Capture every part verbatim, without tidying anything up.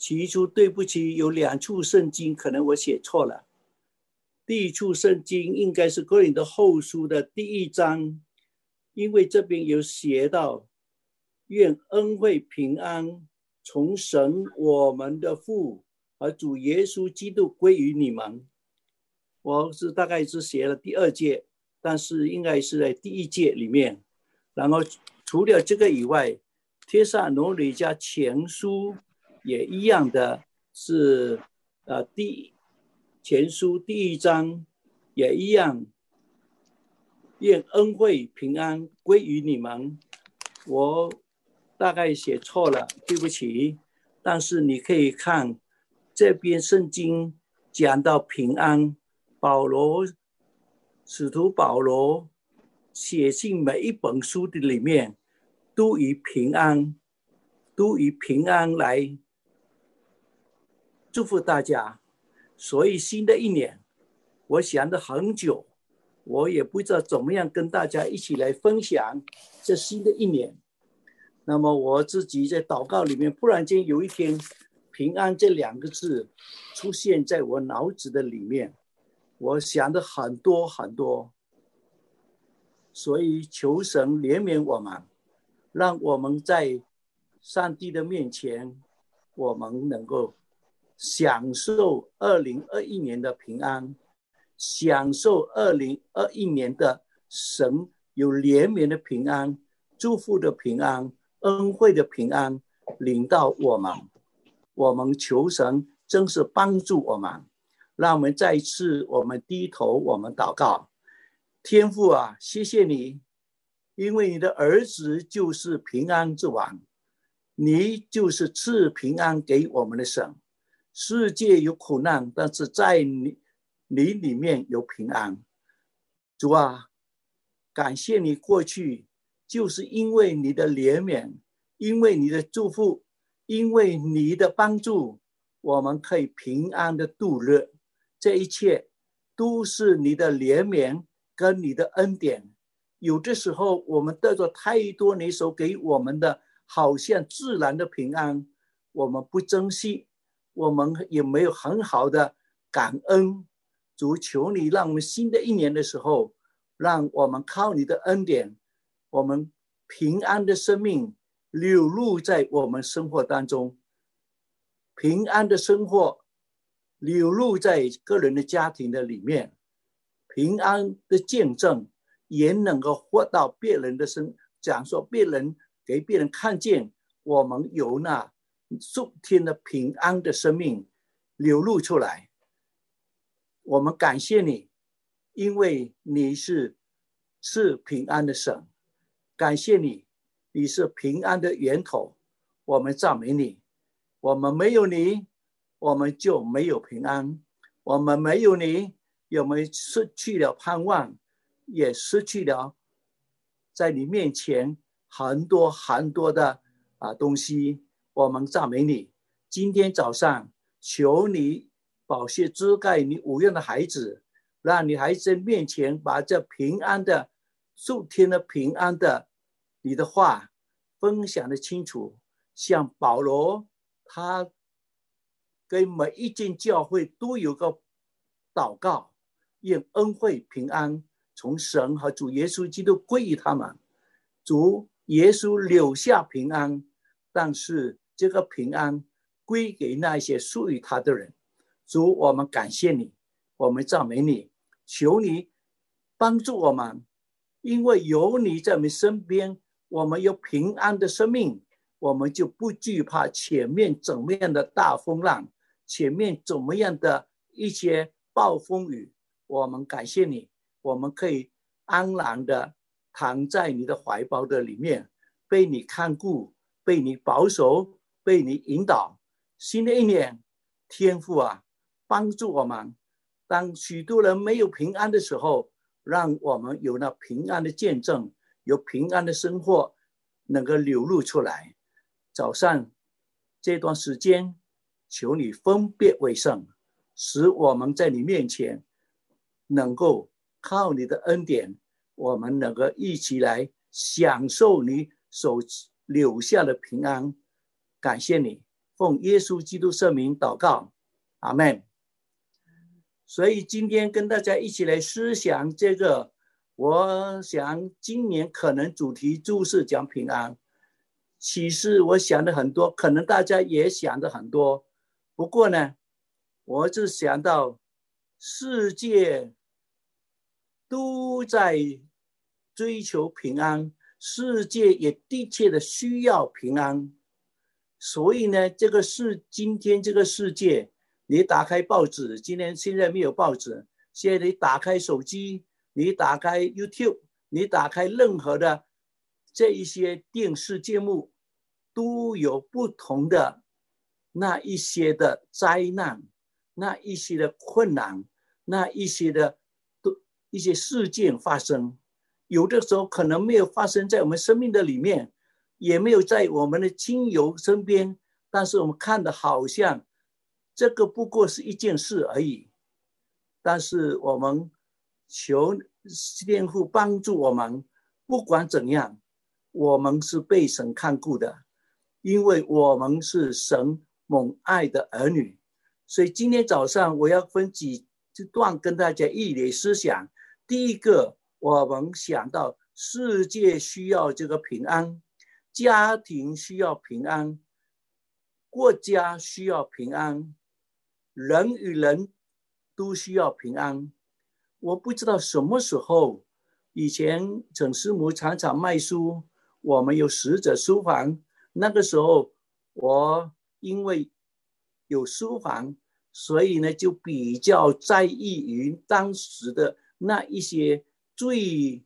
起初对不起，有两处圣经可能我写错了。第一处圣经应该是哥林多后书的第一章，因为这边有写到，愿恩惠平安从神我们的父和主耶稣基督归于你们。我是大概是写了第二节，但是应该是在第一节里面。然后除了这个以外，帖撒罗尼迦前书也一样的是呃第前书第一章也一样，愿恩惠平安归于你们。我大概写错了，对不起。但是你可以看这边圣经讲到平安，保罗使徒保罗写信每一本书的里面都以平安都以平安来祝福大家。所以新的一年我想了很久，我也不知道怎么样跟大家一起来分享这新的一年。那么我自己在祷告里面，忽然间有一天平安这两个字出现在我脑子的里面，我想的很多很多。所以求神怜悯我们，让我们在上帝的面前，我们能够享受二零二一年的平安，享受二零二一年的神有怜悯的平安，祝福的平安，恩惠的平安领到我们。我们求神真是帮助我们，让我们再一次我们低头，我们祷告。天父啊，谢谢你，因为你的儿子就是平安之王，你就是赐平安给我们的神。世界有苦难，但是在 你, 你里面有平安。主啊，感谢你过去就是因为你的怜悯，因为你的祝福，因为你的帮助，我们可以平安的度日。这一切都是你的怜悯跟你的恩典。有的时候我们得着太多你所给我们的好像自然的平安，我们不珍惜，我们也没有很好的感恩。主，求你让我们新的一年的时候，让我们靠你的恩典，我们平安的生命流露在我们生活当中，平安的生活流露在个人的家庭的里面，平安的见证也能够活到别人的身，讲说别人给别人看见我们有那属天的平安的生命流露出来。我们感谢你，因为你是是平安的神，感谢你，你是平安的源头。我们赞美你，我们没有你，我们就没有平安，我们没有你，我们失去了盼望，也失去了在你面前很多很多的、啊、东西。我们赞美你，今天早上求你宝血遮盖你无用的孩子，让你孩子面前把这平安的属天的平安的你的话分享的清楚。像保罗他跟每一间教会都有个祷告，愿恩惠平安从神和主耶稣基督归于他们。主耶稣留下平安，但是这个平安归给那些属于他的人。主，我们感谢你，我们赞美你，求你帮助我们，因为有你在我们身边，我们有平安的生命，我们就不惧怕前面怎么样的大风浪，前面怎么样的一些暴风雨。我们感谢你，我们可以安然的躺在你的怀抱的里面，被你看顾，被你保守，被你引导。新的一年，天父啊，帮助我们，当许多人没有平安的时候，让我们有那平安的见证，有平安的生活能够流露出来。早上这段时间，求你分别为圣，使我们在你面前能够靠你的恩典，我们能够一起来享受你所留下的平安。感谢你， 奉耶稣基督圣名祷告，阿们。所以今天跟大家一起来思想这个，我想今年可能主题就是讲平安。其实我想的很多，可能大家也想的很多，不过呢，我就想到世界都在追求平安，世界也的确的需要平安。所以呢，这个是今天这个世界，你打开报纸，今天现在没有报纸，现在你打开手机，你打开 YouTube， 你打开任何的这一些电视节目，都有不同的那一些的灾难，那一些的困难，那一些的一些事件发生。有的时候可能没有发生在我们生命的里面，也没有在我们的亲友身边，但是我们看的好像这个不过是一件事而已。但是我们求天父帮助我们，不管怎样，我们是被神看顾的，因为我们是神蒙爱的儿女。所以今天早上我要分几段跟大家一起思想。第一个，我们想到世界需要这个平安，家庭需要平安，国家需要平安，人与人都需要平安。我不知道什么时候，以前陈师母常常卖书，我们有使者书房，那个时候我因为有书房，所以呢就比较在意于当时的那一些最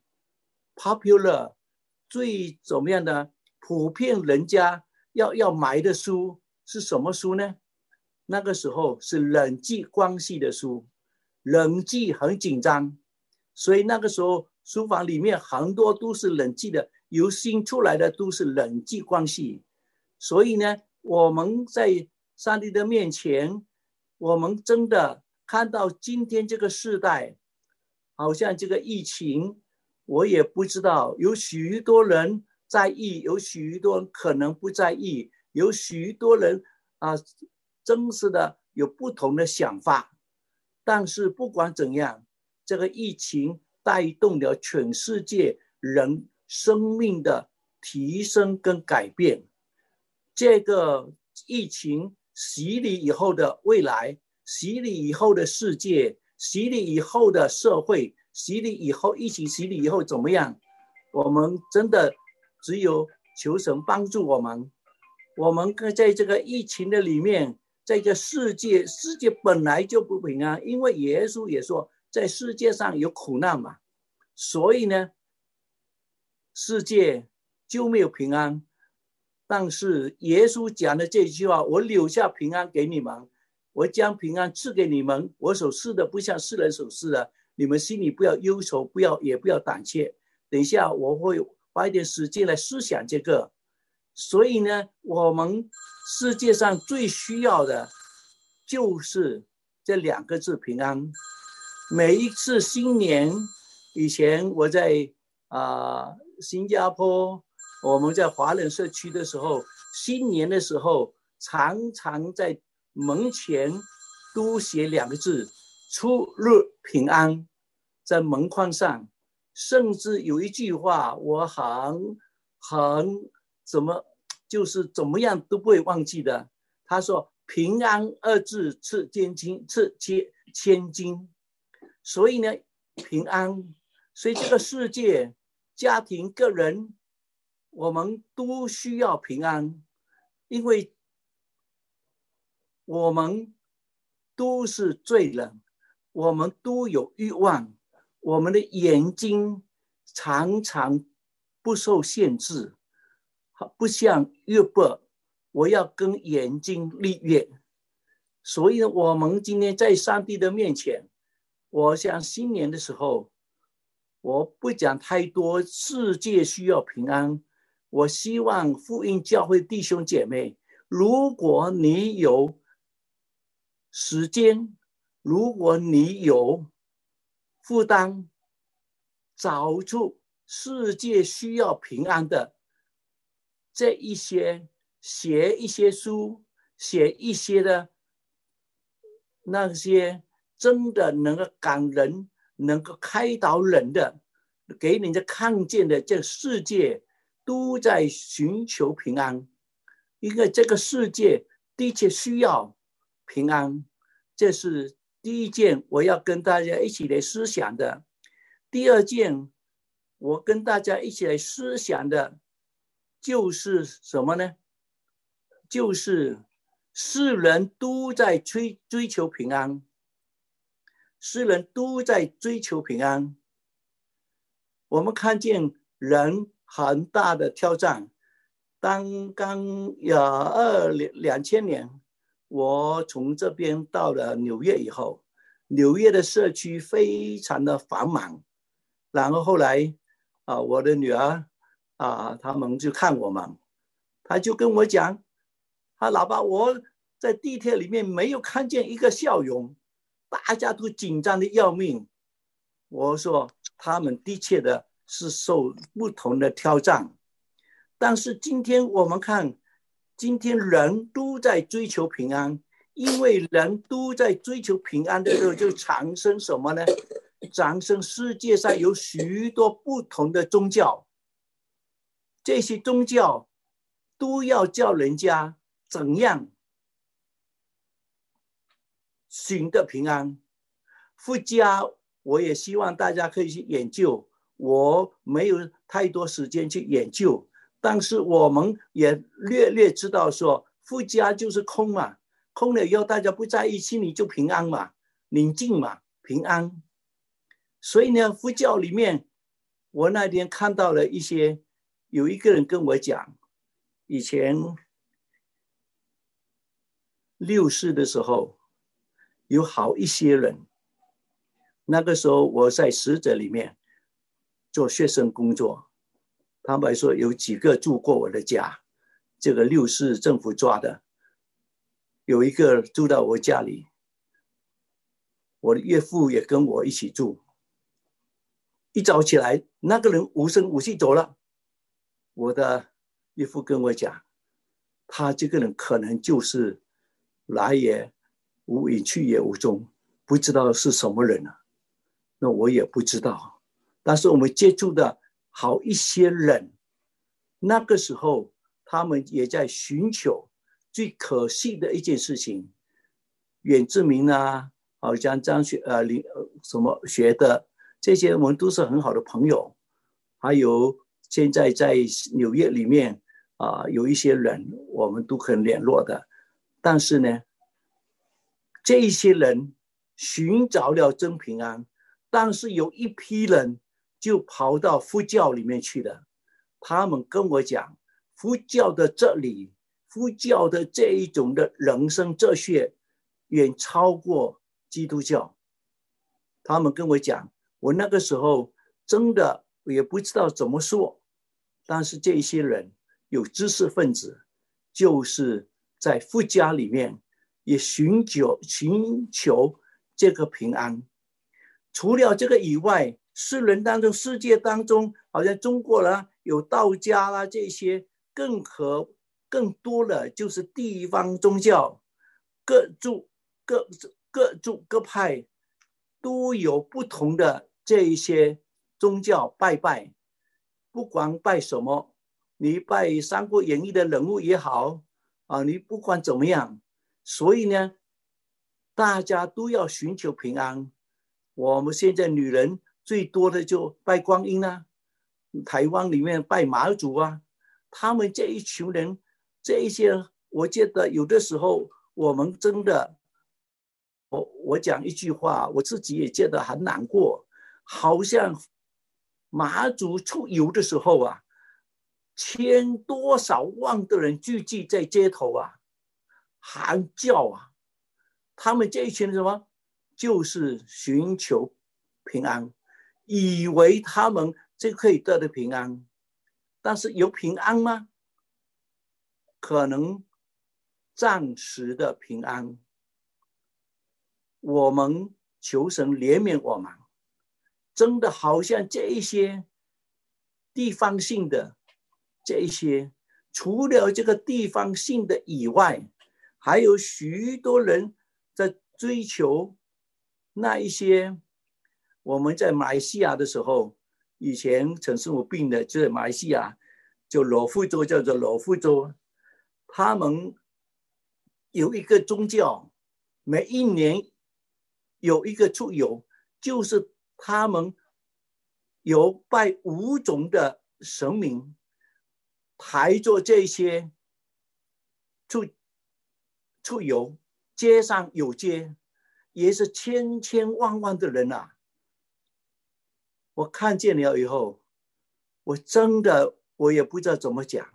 popular 最怎么样的普遍人家要要买的书是什么书呢？那个时候是人际关系的书，人际很紧张，所以那个时候书房里面很多都是人际的，由心出来的都是人际关系。所以呢，我们在上帝的面前，我们真的看到今天这个时代，好像这个疫情，我也不知道，有许多人在意，有许多人可能不在意，有许多人啊，真是的有不同的想法。但是不管怎样，这个疫情带动了全世界人生命的提升跟改变。这个疫情洗礼以后的未来，洗礼以后的世界，洗礼以后的社会，洗礼以后疫情洗礼以后怎么样？我们真的只有求神帮助我们。我们在这个疫情的里面，在这个世界，世界本来就不平安，因为耶稣也说在世界上有苦难嘛，所以呢，世界就没有平安。但是耶稣讲的这句话，我留下平安给你们，我将平安赐给你们，我所赐的不像世人所赐的，你们心里不要忧愁，不要也不要胆怯。等一下我会花一点时间来思想这个。所以呢，我们世界上最需要的就是这两个字，平安。每一次新年以前，我在、呃、新加坡，我们在华人社区的时候，新年的时候常常在门前都写两个字，出入平安，在门框上。甚至有一句话我很很怎么就是怎么样都不会忘记的，他说平安二字赐千金，赐千金。所以呢，平安，所以这个世界家庭个人我们都需要平安，因为我们都是罪人，我们都有欲望，我们的眼睛常常不受限制，不像约伯，我要跟眼睛立约。所以我们今天在上帝的面前，我想新年的时候，我不讲太多世界需要平安，我希望福音教会弟兄姐妹，如果你有时间，如果你有负担，找出世界需要平安的这一些，写一些书， 写一些的那些真的能够感人、能够开导人的，给人家看见的，这世界都在寻求平安，因为这个世界的确需要平安。这是第一件我要跟大家一起来思想的。第二件我跟大家一起来思想的就是什么呢？就是世人都在追追求平安，世人都在追求平安。我们看见人很大的挑战。当刚有二两千年，我从这边到了纽约以后，纽约的社区非常的繁忙。然后后来啊，我的女儿啊，他们就看我们，他就跟我讲，他老爸，我在地铁里面没有看见一个笑容，大家都紧张的要命。我说他们的确的是受不同的挑战，但是今天我们看，今天人都在追求平安，因为人都在追求平安的时候，就产生什么呢？产生世界上有许多不同的宗教，这些宗教都要叫人家怎样寻得平安。佛家我也希望大家可以去研究，我没有太多时间去研究，但是我们也略略知道说，佛家就是空嘛，空了以后大家不在一起，你就平安嘛，宁静嘛，平安。所以呢，佛教里面，我那天看到了一些，有一个人跟我讲，以前六四的时候，有好一些人，那个时候我在使者里面做学生工作，他们说有几个住过我的家，这个六四政府抓的，有一个住到我家里，我的岳父也跟我一起住。一早起来，那个人无声无息走了。我的岳父跟我讲，他这个人可能就是来也无影去也无踪，不知道是什么人啊。那我也不知道，但是我们接触的好一些人，那个时候他们也在寻求最可惜的一件事情。远志明啊，好像张学呃林什么学的，这些我们都是很好的朋友。还有现在在纽约里面啊、呃，有一些人我们都很联络的，但是呢，这些人寻找了真平安，但是有一批人就跑到佛教里面去了。他们跟我讲，佛教的这里，佛教的这一种的人生哲学远超过基督教。他们跟我讲，我那个时候真的也不知道怎么说，但是这些人有知识分子，就是在佛家里面也寻求寻求这个平安。除了这个以外，世人当中，世界当中，好像中国啦，有道家啦，这些更和更多的就是地方宗教，各族各各族各派都有不同的这一些宗教拜拜，不管拜什么，你拜《三国演义》的人物也好啊，你不管怎么样，所以呢，大家都要寻求平安。我们现在女人最多的就拜观音啊，台湾里面拜妈祖啊，他们这一群人，这一些，我觉得有的时候我们真的，我我讲一句话，我自己也觉得很难过，好像妈祖出游的时候啊，千多少万的人聚集在街头啊，喊叫啊，他们这一群什么？就是寻求平安，以为他们这可以得的平安，但是有平安吗？可能暂时的平安。我们求神怜悯我们，真的好像这一些地方性的这一些，除了这个地方性的以外， 还有许多人在追求那一些。我们在马来西亚的时候，以前陈师傅病的就是马来西亚，就罗富州，叫做罗富州，他们有一个宗教，每一年有一个出游，就是他们有拜五种的神明，排着这些出出游，街上有街，也是千千万万的人啊。我看见了以后，我真的我也不知道怎么讲。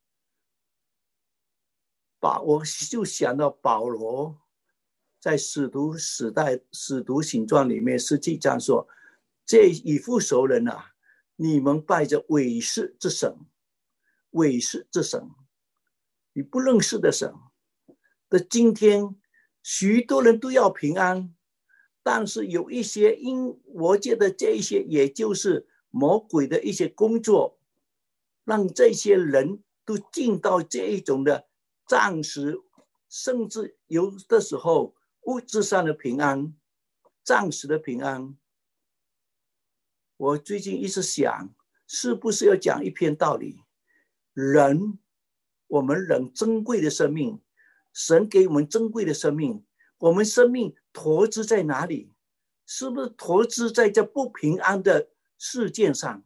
把我就想到保罗在使徒时代使徒行传里面实际上说，这以弗所人啊，你们拜着伪饰之神，伪饰之神，你不认识的神。的今天许多人都要平安，但是有一些，因我觉得这一些也就是魔鬼的一些工作，让这些人都进到这一种的暂时，甚至有的时候物质上的平安，暂时的平安。我最近一直想，是不是要讲一篇道理？人，我们人珍贵的生命，神给我们珍贵的生命，我们生命投资在哪里？是不是投资在这不平安的事件上？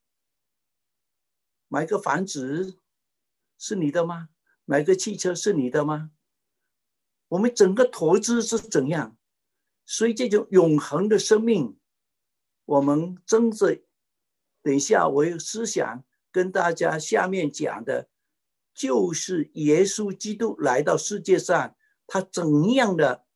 买个房子是你的吗？买个汽车是你的吗？我们整个投资是怎样？所以这种永恒的生命，我们真的等一下我有思想跟大家下面讲的，就是耶稣基督来到世界上，他怎样的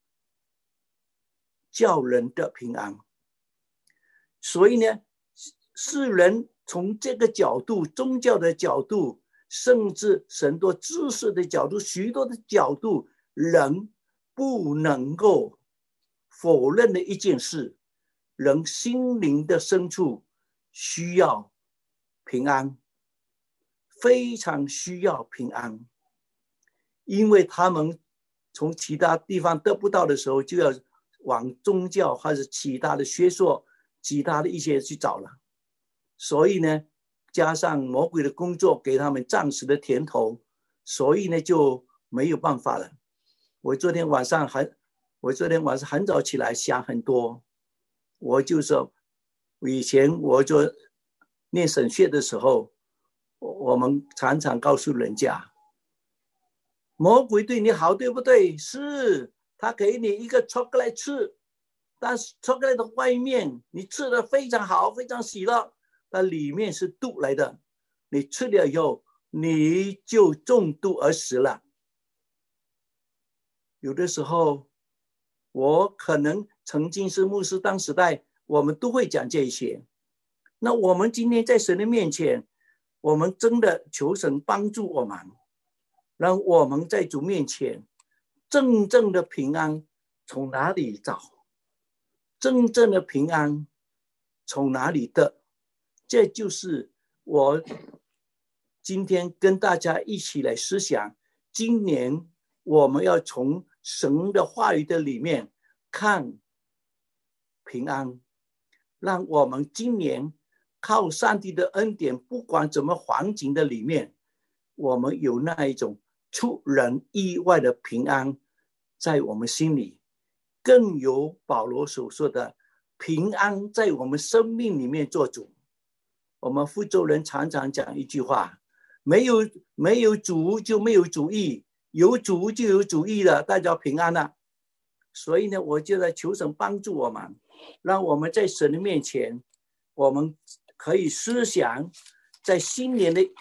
叫人的平安。所以呢，世人从这个角度，宗教的角度，甚至很多知识的角度，许多的角度，人不能够否认的一件事，人心灵的深处需要平安，非常需要平安，因为他们从其他地方得不到的时候，就要往宗教或者其他的学说，其他的一些去找了。所以呢，加上魔鬼的工作给他们暂时的甜头，所以呢就没有办法了。我昨天晚上很我昨天晚上很早起来想很多，我就说以前我就念神学的时候，我们常常告诉人家，魔鬼对你好，对不对？是，他给你一个巧克力吃，但是巧克力的外面你吃的非常好，非常喜乐，但里面是毒来的，你吃了以后你就中毒而死了。有的时候我可能曾经是牧师，当时代我们都会讲这些。那我们今天在神的面前，我们真的求神帮助我们，让我们在主面前真正的平安从哪里找？真正的平安从哪里得？这就是我今天跟大家一起来思想，今年我们要从神的话语的里面看平安，让我们今年靠上帝的恩典，不管怎么环境的里面，我们有那一种出人意外的平安在我们心里，更有保罗所说的平安在我们生命里面做主。我们福州人常常讲一句话，没有没有主就没有主意，有主就有主意了，大家平安了。所以呢，我就在求神帮助我们，让我们在神的面前，我们可以思想在新年的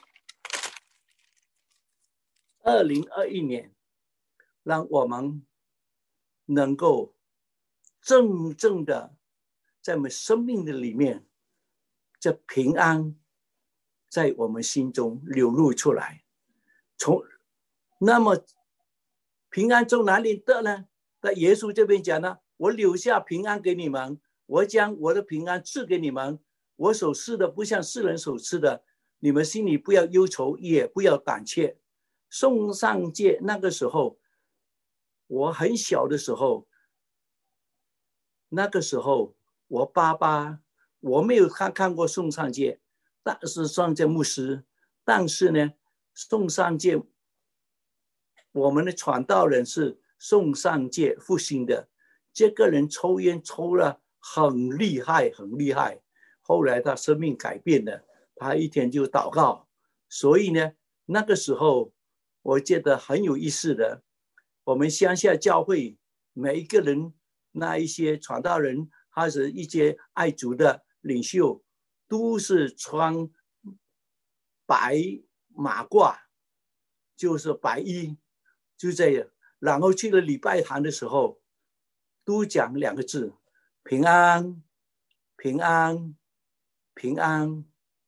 二零二一年，让我们能够真正的在我们生命的里面，这平安在我们心中流露出来。从那么平安从哪里得呢？在耶稣这边讲呢，我留下平安给你们，我将我的平安赐给你们，我所赐的不像世人所赐的，你们心里不要忧愁，也不要胆怯。宋上界那个时候， 我很小的时候，那个时候我爸爸，我没有看看过宋尚介，但是尚介牧师，但是呢，宋尚介，我们的传道人是宋尚介复兴的，这个人抽烟抽了很厉害，很厉害。后来他生命改变了，他一天就祷告。所以呢，那个时候我觉得很有意思的，我们乡下教会每一个人，那一些传道人还是一些爱主的领袖，都是穿白马褂，就是白衣，就这样。然后去了礼拜堂的时候，都讲两个字：平安，平安，平安。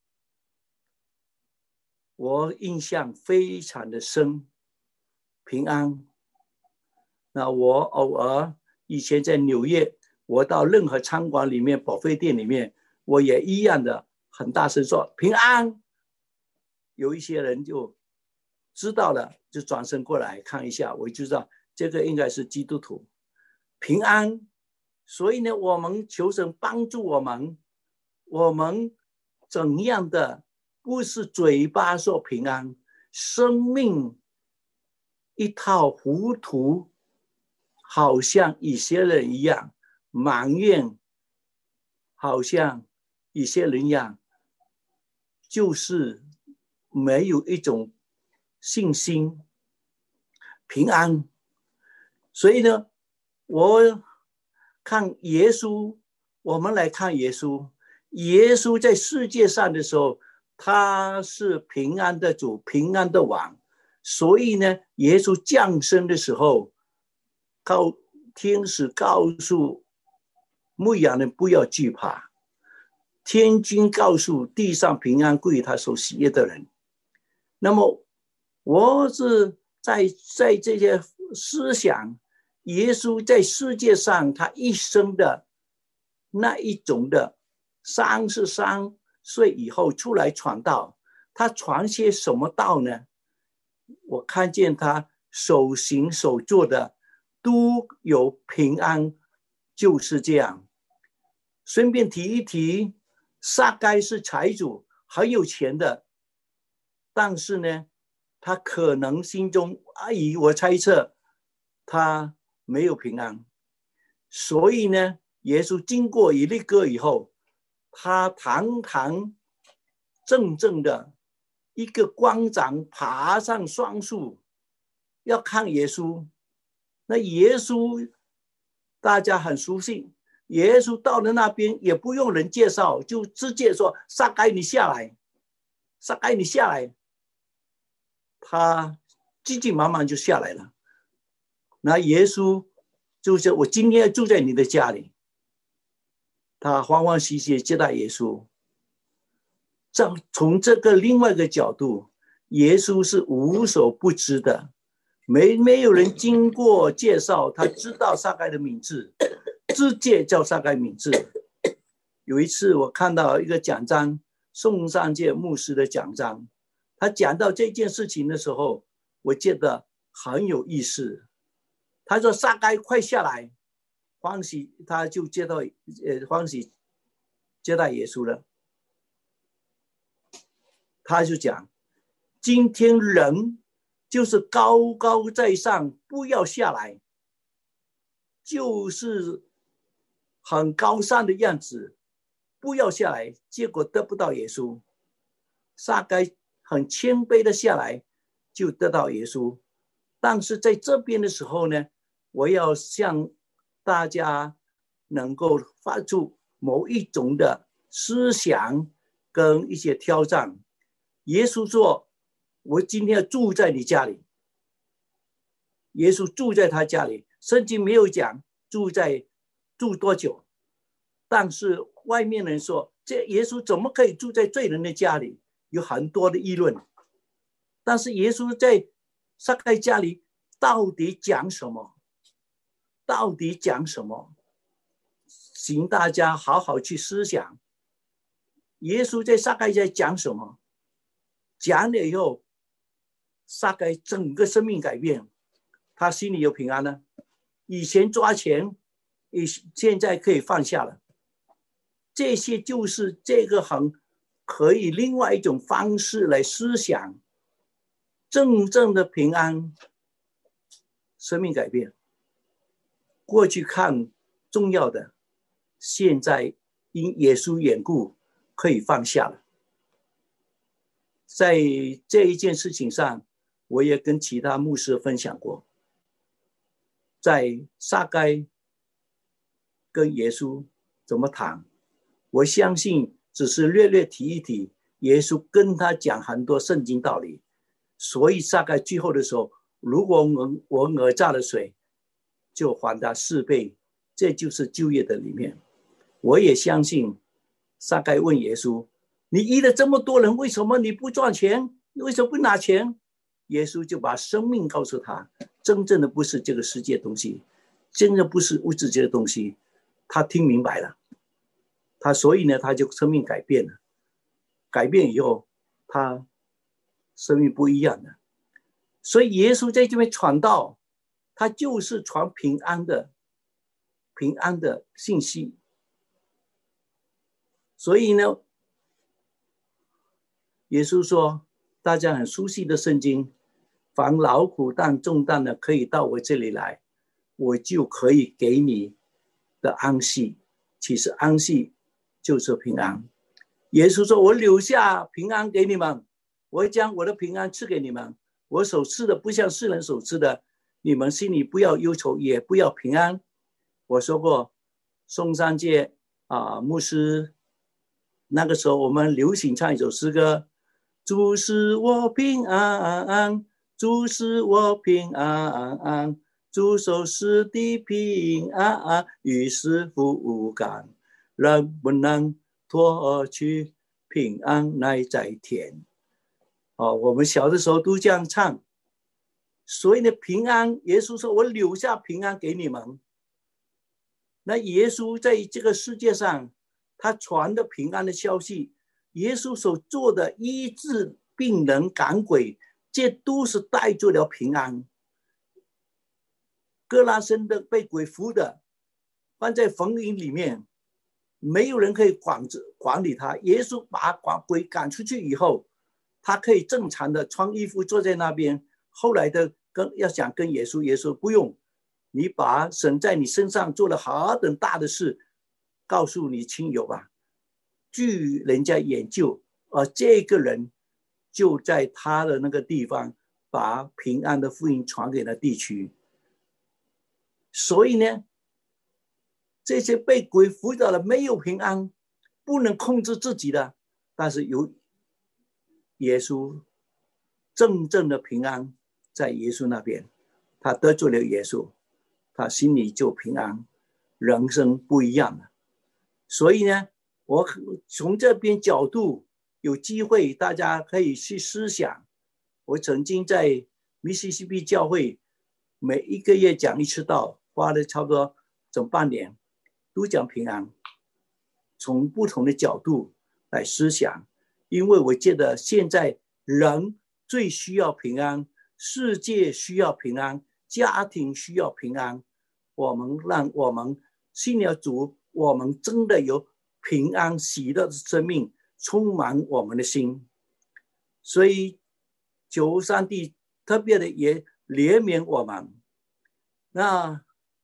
我印象非常的深，平安。那我偶尔以前在纽约，我到任何餐馆里面、保费店里面，我也一样的很大声说平安。有一些人就知道了，就转身过来看一下，我就知道这个应该是基督徒。平安。所以呢，我们求神帮助我们，我们怎样的不是嘴巴说平安，生命一套糊涂，好像以色列人一样埋怨，好像以色列人一样，就是没有一种信心平安。所以呢，我看耶稣，我们来看耶稣，耶稣在世界上的时候，他是平安的主，平安的王。所以呢，耶稣降生的时候，告天使告诉牧羊人不要惧怕，天君告诉地上平安归于他所喜悦的人。那么我是在在这些思想，耶稣在世界上他一生的那一种的三十三岁以后出来传道，他传些什么道呢？我看见他手行手做的都有平安，就是这样。顺便提一提，撒该是财主，很有钱的，但是呢，他可能心中阿姨，我猜测他没有平安。所以呢，耶稣经过以利哥以后，他堂堂正正的一个官长爬上双树要看耶稣。那耶稣大家很熟悉，耶稣到了那边也不用人介绍，就直接说撒该你下来，撒该你下来。他急急忙忙就下来了。那耶稣就是我今天住在你的家里，他欢欢喜喜接待耶稣。从这个另外一个角度，耶稣是无所不知的，没没有人经过介绍，他知道撒该的名字，直接叫撒该名字。有一次我看到一个讲章，宋尚介牧师的讲章，他讲到这件事情的时候，我觉得很有意思。他说撒该快下来，欢喜他就接到呃欢喜接待耶稣了。他就讲，今天人就是高高在上，不要下来，就是很高尚的样子，不要下来，结果得不到耶稣。撒该很谦卑的下来，就得到耶稣。但是在这边的时候呢，我要向大家能够发出某一种的思想跟一些挑战。耶稣说，我今天要住在你家里。耶稣住在他家里，圣经没有讲住在住多久，但是外面人说，这耶稣怎么可以住在罪人的家里？有很多的议论。但是耶稣在撒该家里到底讲什么？到底讲什么？请大家好好去思想。耶稣在撒该家讲什么？讲了以后，撒该整个生命改变， 他心里有平安呢？以前抓钱，现在可以放下了。这些就是这个很可以另外一种方式来思想，真正的平安，生命改变。过去看重要的，现在因耶稣缘故可以放下了。在这一件事情上，我也跟其他牧师分享过，在撒该跟耶稣怎么谈，我相信只是略略提一提，耶稣跟他讲很多圣经道理，所以撒该最后的时候，如果我我讹诈了谁，就还他四倍，这就是旧约的里面。我也相信撒该问耶稣，你医了这么多人，为什么你不赚钱？你为什么不拿钱？耶稣就把生命告诉他，真正的不是这个世界的东西，真的不是物质界的东西。他听明白了，他所以呢，他就生命改变了。改变以后，他生命不一样了。所以耶稣在这边传道，他就是传平安的平安的信息。所以呢，耶稣说，大家很熟悉的圣经，凡劳苦担重担的，可以到我这里来，我就可以给你的安息。其实安息就是平安。耶稣说，我留下平安给你们，我会将我的平安赐给你们，我所赐的不像世人所赐的，你们心里不要忧愁，也不要平安。我说过，松山界啊，牧师那个时候我们流行唱一首诗歌，主使我平安，主使我平安，主所赐的平安与世福无干，人不能脱去平安乃在天。哦，我们小的时候都这样唱。所以呢，平安，耶稣说我留下平安给你们。那耶稣在这个世界上，他传的平安的消息，耶稣所做的医治病人赶鬼，这都是带着了平安。哥拉森的被鬼附的，放在坟茔里面，没有人可以管管理他。耶稣把鬼赶出去以后，他可以正常的穿衣服坐在那边。后来的跟要想跟耶稣，耶稣不用，你把神在你身上做了何等大的事，告诉你亲友吧。据人家研究，而这个人就在他的那个地方，把平安的福音传给了地区。所以呢，这些被鬼附着的没有平安，不能控制自己的，但是有耶稣真正的平安在耶稣那边，他得罪了耶稣，他心里就平安，人生不一样了。所以呢，我从这边角度有机会大家可以去思想。我曾经在密西西比教会每一个月讲一次道，花了差不多整半年，都讲平安，从不同的角度来思想。因为我觉得现在人最需要平安，世界需要平安，家庭需要平安。我们让我们信了主，我们真的有平安喜乐的生命充满我们的心。所以求上帝特别的也怜悯我们。那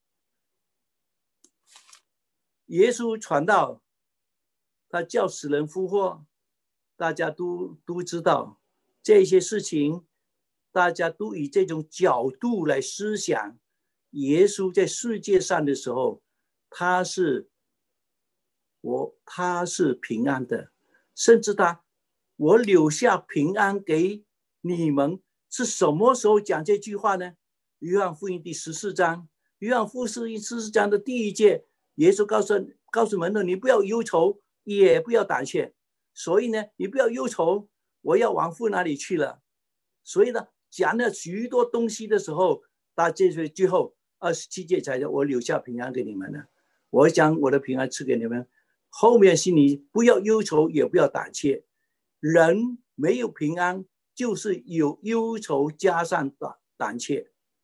耶稣传道，他叫死人复活，大家都都知道这些事情，大家都以这种角度来思想。耶稣在世界上的时候，他是我他是平安的，甚至他我留下平安给你们，是什么时候讲这句话呢？约翰福音第十四章，约翰福音十四章的第一节，耶稣告诉告诉门徒，你不要忧愁，也不要胆怯。所以呢，你不要忧愁，我要往父那里去了。所以呢，讲了许多东西的时候，到这最后二十七节才说，我留下平安给你们了，我将我的平安赐给你们。后面心里不要忧愁，也不要胆怯。人没有平安，就是有忧愁加上胆怯。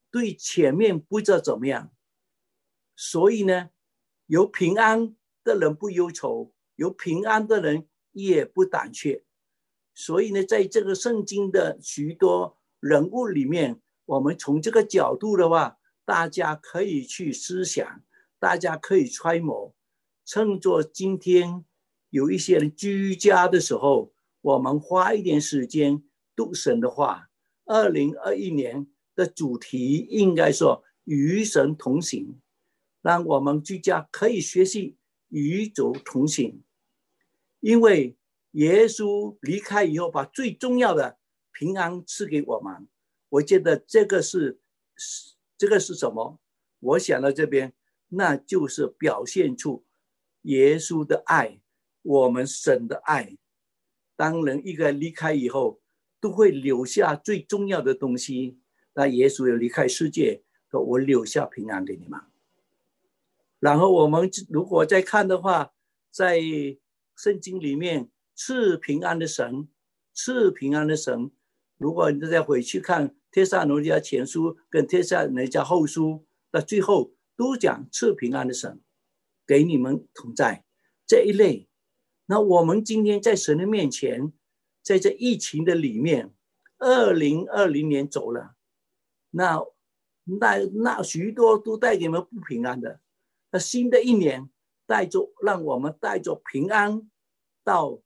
对前面不知道怎么样，所以呢，有平安的人不忧愁，有平安的人也不胆怯。所以呢，在这个圣经的许多人物里面，我们从这个角度的话，大家可以去思想，大家可以揣摩。趁着今天有一些人居家的时候，我们花一点时间读神的话。二零二一年的主题应该说与神同行，让我们居家可以学习与主同行。因为耶稣离开以后，把最重要的平安赐给我们。我觉得这个是这个是什么？我想到这边，那就是表现出耶稣的爱，我们神的爱。当人一个离开以后，都会留下最重要的东西。那耶稣有离开世界，说我留下平安给你们。然后我们如果再看的话，在圣经里面，赐平安的神，赐平安的神。如果你再回去看帖撒罗尼迦前书跟帖撒罗尼迦后书，那最后都讲赐平安的神给你们同在这一类。那我们今天在神的面前，在这疫情的里面，二零二零年走了，那那那许多都带给我们不平安的。那新的一年带着，让我们带着平安到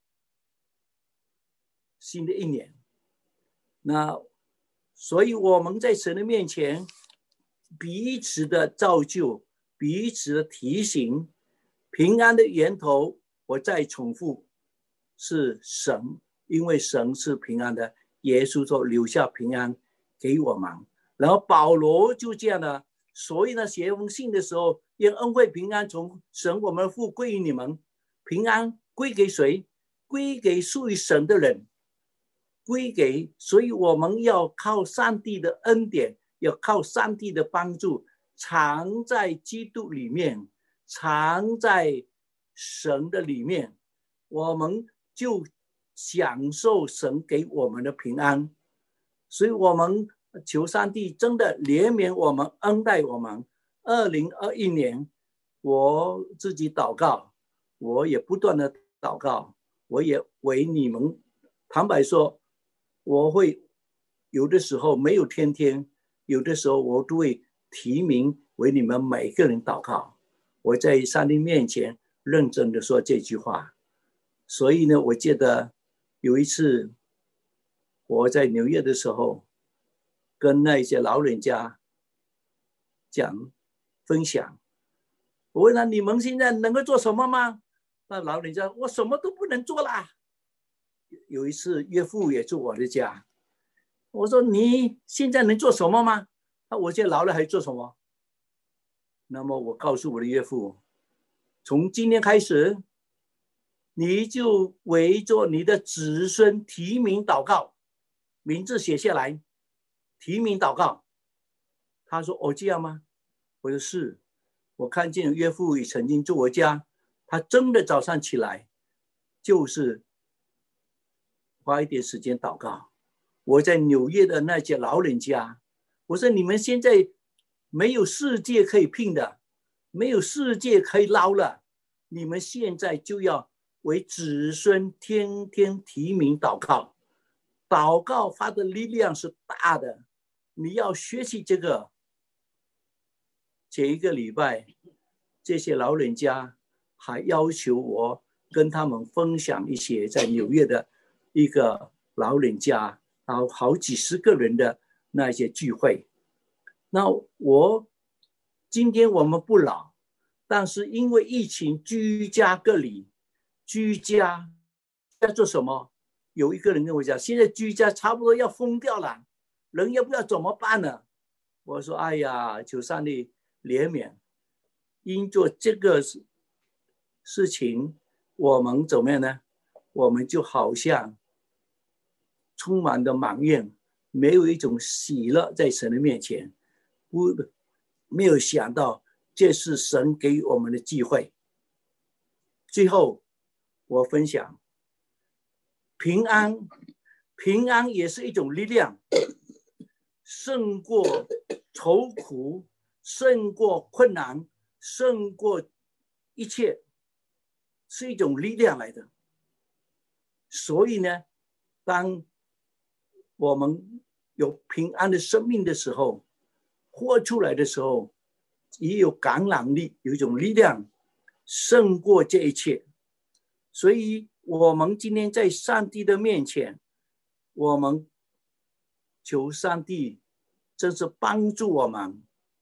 新的一年。那所以我们在神的面前彼此的造就，彼此的提醒。平安的源头，我再重复，是神，因为神是平安的。耶稣说留下平安给我们。然后保罗就这样的，所以呢，写封信的时候，愿恩惠平安从神我们父归于你们。平安归给谁？归给属于神的人，归给。所以我们要靠上帝的恩典，要靠上帝的帮助，藏在基督里面，藏在神的里面，我们就享受神给我们的平安。所以我们求上帝真的怜悯我们，恩待我们。二零二一年我自己祷告，我也不断的祷告，我也为你们，坦白说，我会有的时候没有天天，有的时候我都会提名为你们每个人祷告。我在上帝面前认真的说这句话。所以呢，我记得有一次我在纽约的时候，跟那些老人家讲分享，我问他，你们现在能够做什么吗？那老人家，我什么都不能做啦。有一次岳父也住我的家，我说你现在能做什么吗？那我现在老了还做什么？那么我告诉我的岳父，从今天开始，你就围着你的子孙提名祷告，名字写下来，提名祷告。他说哦，这样吗？我说是。我看见岳父也曾经住我家，他真的早上起来就是花一点时间祷告。我在纽约的那些老人家，我说你们现在没有世界可以拼的，没有世界可以捞了，你们现在就要为子孙天天提名祷告。祷告发的力量是大的，你要学习这个。前一个礼拜，这些老人家还要求我跟他们分享一些在纽约的一个老人家，然后好几十个人的那些聚会。那我今天我们不老，但是因为疫情居家隔离，居家要做什么？有一个人跟我讲，现在居家差不多要疯掉了，人要不要怎么办呢？我说哎呀，求上帝怜悯。因做这个事情，我们怎么样呢？我们就好像充满的埋怨，没有一种喜乐在神的面前，不没有想到这是神给我们的机会。最后我分享，平安，平安也是一种力量，胜过愁苦胜过困难，胜过一切，是一种力量来的。所以呢，当我们有平安的生命的时候，活出来的时候，也有感染力，有一种力量胜过这一切。所以我们今天在上帝的面前，我们求上帝真是帮助我们。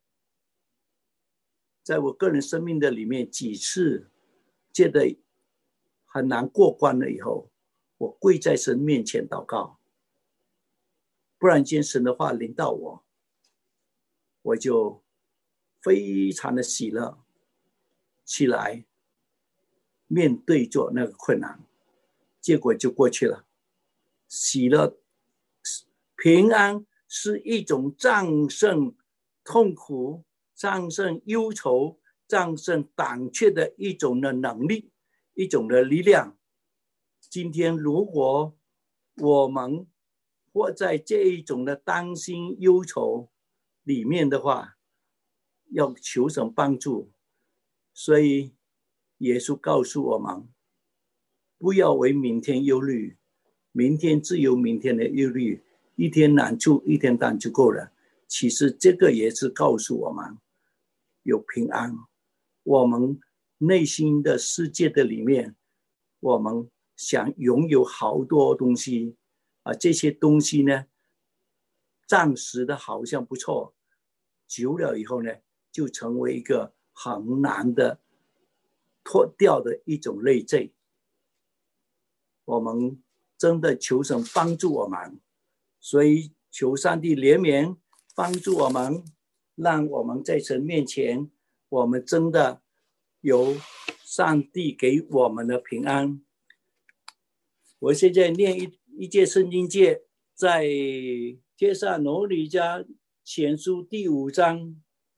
在我个人生命的里面，几次觉得很难过关了以后，我跪在神面前祷告，不然间神的话临到我，我就非常的喜乐起来，面对着那个困难，结果就过去了。喜乐平安是一种战胜痛苦、战胜忧愁、战胜胆怯的一种的能力，一种的力量。今天如果我们活在这一种的担心忧愁里面的话，要求神帮助。所以耶稣告诉我们，不要为明天忧虑，明天自有明天的忧虑，一天难处一天当就够了。其实这个也是告诉我们有平安。我们内心的世界的里面，我们想拥有好多东西啊，这些东西呢，暂时的好像不错，久了以后呢，就成为一个很难的脱掉的一种累赘。我们真的求神帮助我们，所以求上帝怜悯帮助我们，让我们在神面前，我们真的有上帝给我们的平安。我现在念一一节圣经节，在帖撒罗尼迦前书第五章，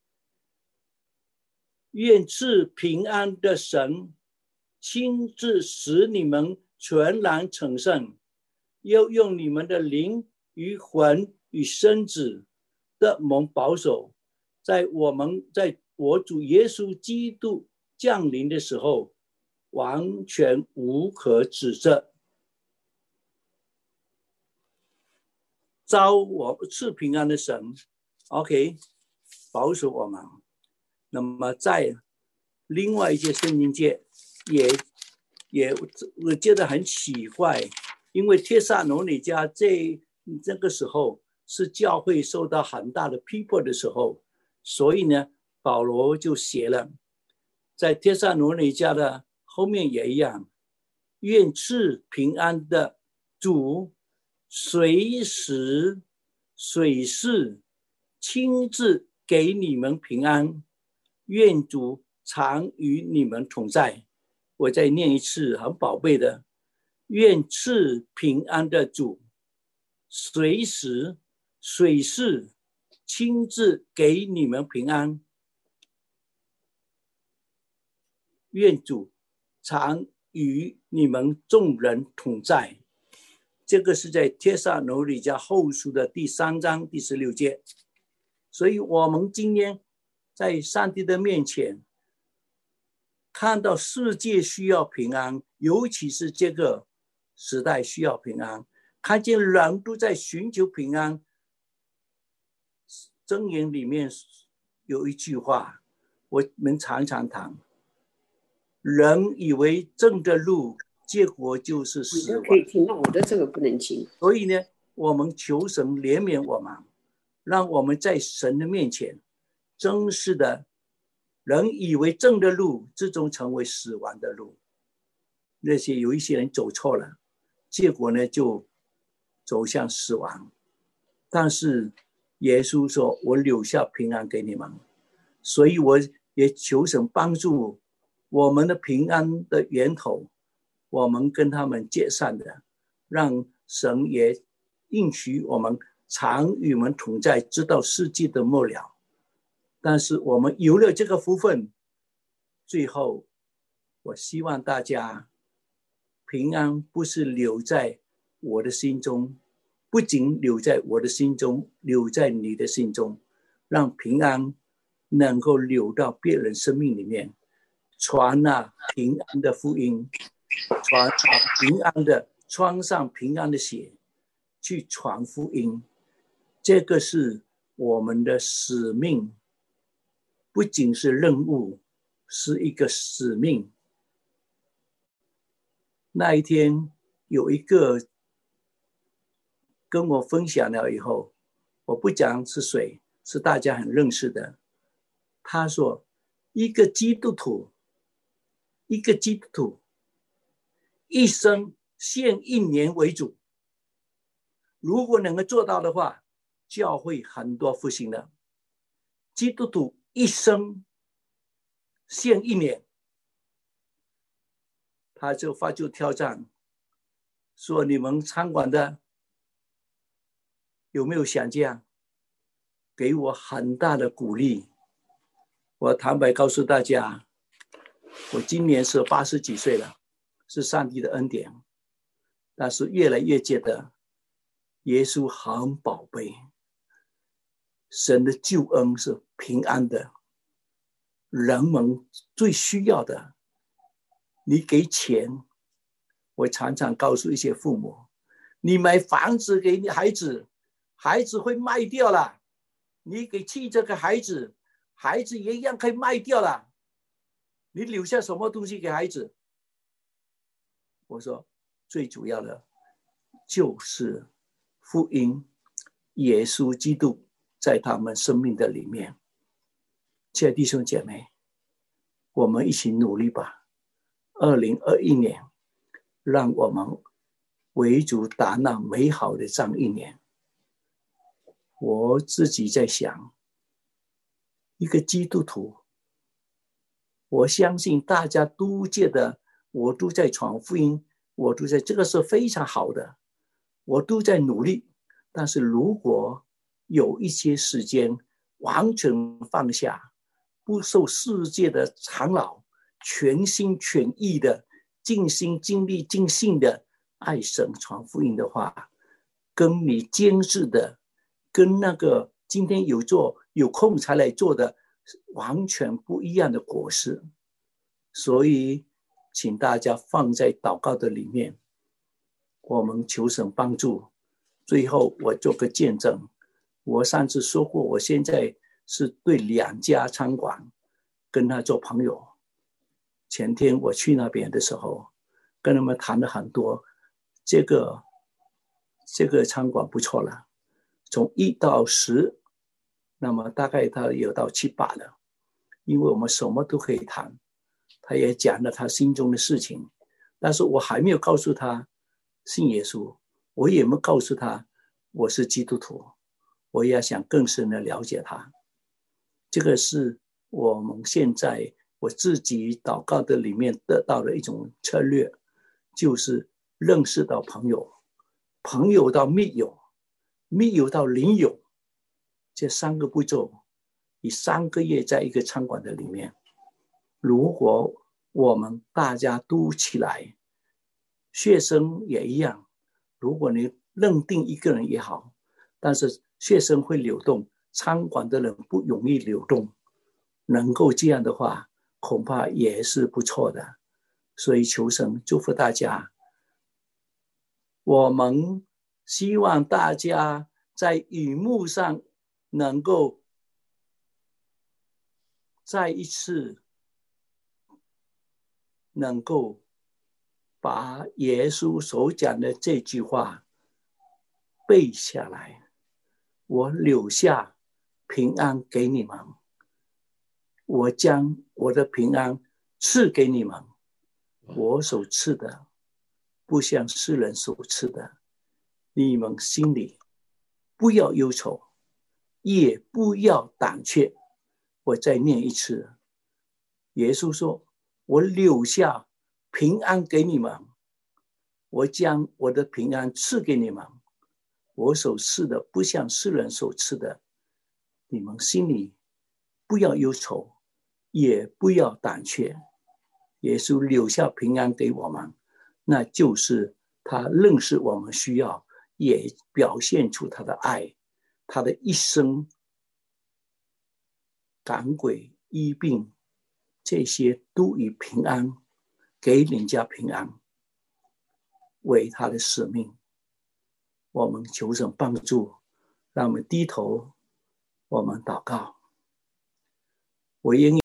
愿赐平安的神亲自使你们全然成圣，又用你们的灵与魂与身子的蒙保守，在我们在我主耶稣基督降临的时候，完全无可指责。召我赐平安的神 OK 保守我们。那么在另外一些圣经界也也我觉得很奇怪，因为帖撒罗尼迦这这个时候是教会受到很大的批判的时候，所以呢保罗就写了，在帖撒罗尼迦的后面也一样，愿赐平安的主随时随时亲自给你们平安，愿主常与你们同在。我再念一次，很宝贝的，愿赐平安的主随时随时亲自给你们平安，愿主常与你们众人同在。这个是在帖撒罗尼迦后书的第三章第十六节。所以我们今天在上帝的面前，看到世界需要平安，尤其是这个时代需要平安，看见人都在寻求平安。箴言里面有一句话我们常常谈，人以为正的路，结果就是死亡。 可以听到我的这个不能听。 所以呢，我们求神怜悯我们，让我们在神的面前真实的，人以为正的路，最终成为死亡的路。那些有一些人走错了，结果呢就走向死亡。但是耶稣说，我留下平安给你们。所以我也求神帮助我们的平安的源头，我们跟他们结善的，让神也应许我们常与我们同在，直到世界的末了。但是我们有了这个福分，最后我希望大家平安不是留在我的心中，不仅留在我的心中，留在你的心中， 让平安能够流到别人生命里面，传那平安的福音，传平安的，穿上平安的血，去传福音。这个是我们的使命，不仅是任务，是一个使命。那一天有一个跟我分享了以后，我不讲是谁，是大家很认识的。他说，一个基督徒，一个基督徒，一生献一年为主，如果能够做到的话，教会很多复兴了。基督徒一生献一年，他就发出挑战，说你们餐馆的有没有想这样？给我很大的鼓励。我坦白告诉大家，我今年是八十几岁了，是上帝的恩典，但是越来越觉得耶稣很宝贝，神的救恩是平安的，人们最需要的。你给钱，我常常告诉一些父母，你买房子给你孩子，孩子会卖掉了，你给汽车给孩子，孩子也一样可以卖掉了，你留下什么东西给孩子？我说最主要的就是福音，耶稣基督在他们生命的里面。亲爱的弟兄姐妹，我们一起努力吧。二零二一年，让我们为主打那美好的仗一年。我自己在想，一个基督徒，我相信大家都觉得我都在传福音，我都在，这个是非常好的，我都在努力。但是如果有一些时间完全放下，不受世界的缠绕，全心全意的尽心尽力尽性的爱神传福音的话，跟你坚持的，跟那个今天有做有空才来做的完全不一样的果实。所以请大家放在祷告的里面，我们求神帮助。最后我做个见证，我上次说过，我现在是对两家餐馆跟他做朋友。前天我去那边的时候，跟他们谈了很多，这个这个餐馆不错了，从一到十，那么大概他有到七八了，因为我们什么都可以谈。他也讲了他心中的事情，但是我还没有告诉他信耶稣，我也没有告诉他我是基督徒，我也想更深的了解他。这个是我们现在我自己祷告的里面得到的一种策略，就是认识到朋友，朋友到密友，密友到邻友，这三个步骤，你三个月在一个餐馆的里面，如果我们大家都起来，学生也一样，如果你认定一个人也好，但是学生会流动，餐馆的人不容易流动，能够这样的话恐怕也是不错的。所以求神祝福大家，我们希望大家在荧幕上能够再一次能够把耶稣所讲的这句话背下来，我留下平安给你们，我将我的平安赐给你们，我所赐的不像世人所赐的，你们心里不要忧愁，也不要胆怯。我再念一次，耶稣说，我留下平安给你们，我将我的平安赐给你们，我所赐的不像世人所赐的，你们心里不要忧愁，也不要胆怯。耶稣留下平安给我们，那就是他认识我们需要，也表现出他的爱，他的一生赶鬼医病，这些都以平安，给人家平安为他的使命。我们求神帮助，让我们低头，我们祷告。我愿意